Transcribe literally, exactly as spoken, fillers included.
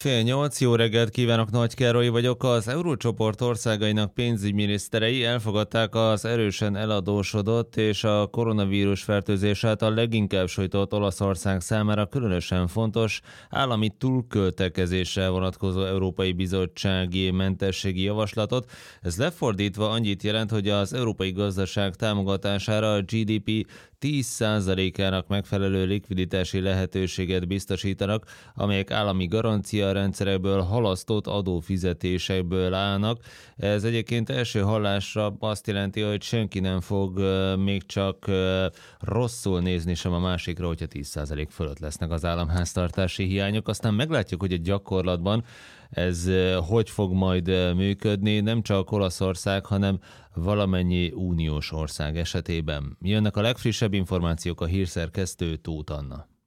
Fél nyolc, jó reggelt kívánok, Nagy Károly vagyok. Az Eurócsoport országainak pénzügyminiszterei elfogadták az erősen eladósodott és a koronavírus fertőzés által leginkább sújtott Olaszország számára különösen fontos állami túlköltekezésre vonatkozó Európai Bizottsági mentességi javaslatot. Ez lefordítva annyit jelent, hogy az európai gazdaság támogatására a gé dé pé tíz százalékának megfelelő likviditási lehetőséget biztosítanak, amelyek állami garancia rendszerekből halasztott adófizetésekből állnak. Ez egyébként első hallásra azt jelenti, hogy senki nem fog uh, még csak uh, rosszul nézni sem a másikra, hogyha tíz százalék fölött lesznek az államháztartási hiányok. Aztán meglátjuk, hogy a gyakorlatban ez uh, hogy fog majd uh, működni, nem csak Olaszország, hanem valamennyi uniós ország esetében. Jönnek a legfrissebb információk, a hírszerkesztő Tóth Anna.